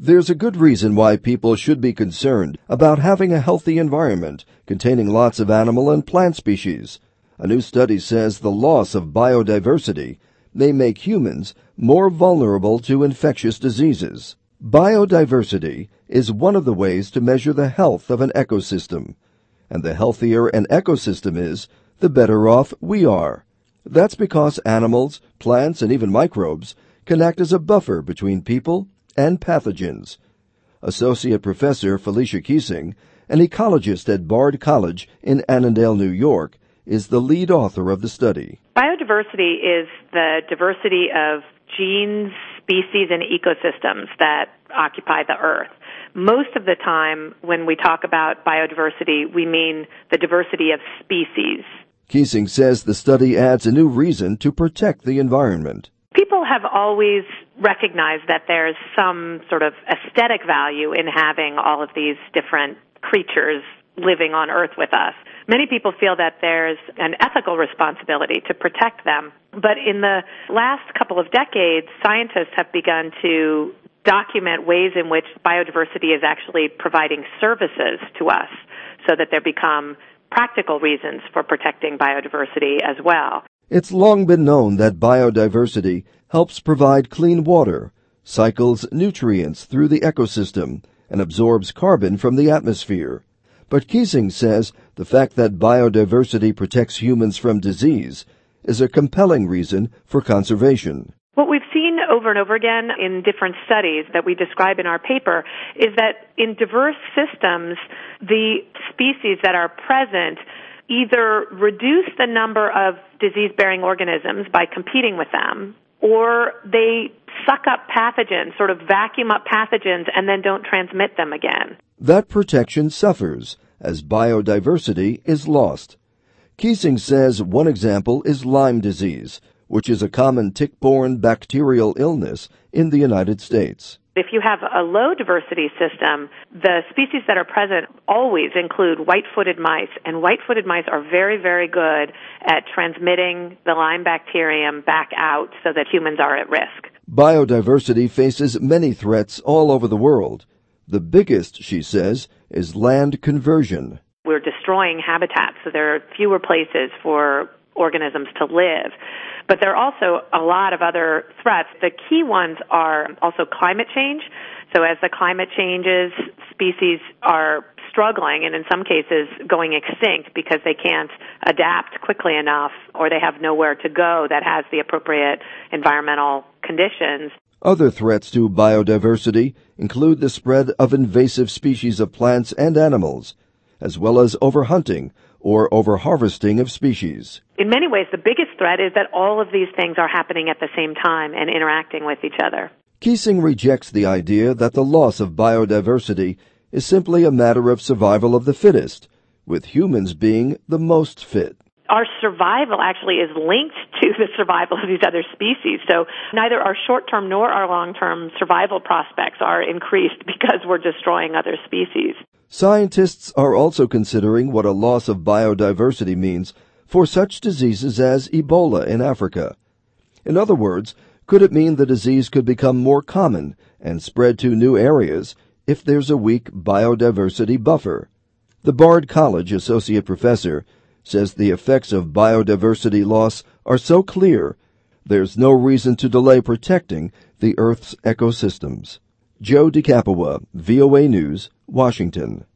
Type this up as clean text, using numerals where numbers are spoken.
There's a good reason why people should be concerned about having a healthy environment containing lots of animal and plant species. A new study says the loss of biodiversity may make humans more vulnerable to infectious diseases. Biodiversity is one of the ways to measure the health of an ecosystem. And the healthier an ecosystem is, the better off we are. That's because animals, plants, and even microbes can act as a buffer between people and pathogens. Associate Professor Felicia Keesing, an ecologist at Bard College in Annandale, New York, is the lead author of the study. Biodiversity is the diversity of genes, species, and ecosystems that occupy the Earth. Most of the time, when we talk about biodiversity, we mean the diversity of species. Keesing says the study adds a new reason to protect the environment. People have always recognized that there's some sort of aesthetic value in having all of these different creatures living on Earth with us. Many people feel that there's an ethical responsibility to protect them. But in the last couple of decades, scientists have begun to document ways in which biodiversity is actually providing services to us so that there become practical reasons for protecting biodiversity as well. It's long been known that biodiversity helps provide clean water, cycles nutrients through the ecosystem, and absorbs carbon from the atmosphere. But Keesing says the fact that biodiversity protects humans from disease is a compelling reason for conservation. What we've seen over and over again in different studies that we describe in our paper is that in diverse systems, the species that are present either reduce the number of disease-bearing organisms by competing with them, or they suck up pathogens, sort of vacuum up pathogens, and then don't transmit them again. That protection suffers as biodiversity is lost. Keesing says one example is Lyme disease, which is a common tick-borne bacterial illness in the United States. If you have a low diversity system, the species that are present always include white-footed mice, and white-footed mice are very, very good at transmitting the Lyme bacterium back out so that humans are at risk. Biodiversity faces many threats all over the world. The biggest, she says, is land conversion. We're destroying habitats, so there are fewer places for organisms to live. But there are also a lot of other threats. The key ones are also climate change. So as the climate changes, species are struggling and in some cases going extinct because they can't adapt quickly enough or they have nowhere to go that has the appropriate environmental conditions. Other threats to biodiversity include the spread of invasive species of plants and animals, as well as overhunting or overharvesting of species. In many ways, the biggest threat is that all of these things are happening at the same time and interacting with each other. Keesing rejects the idea that the loss of biodiversity is simply a matter of survival of the fittest, with humans being the most fit. Our survival actually is linked to the survival of these other species. So neither our short-term nor our long-term survival prospects are increased because we're destroying other species. Scientists are also considering what a loss of biodiversity means for such diseases as Ebola in Africa. In other words, could it mean the disease could become more common and spread to new areas if there's a weak biodiversity buffer? The Bard College associate professor says the effects of biodiversity loss are so clear, there's no reason to delay protecting the Earth's ecosystems. Joe DeCapua, VOA News, Washington.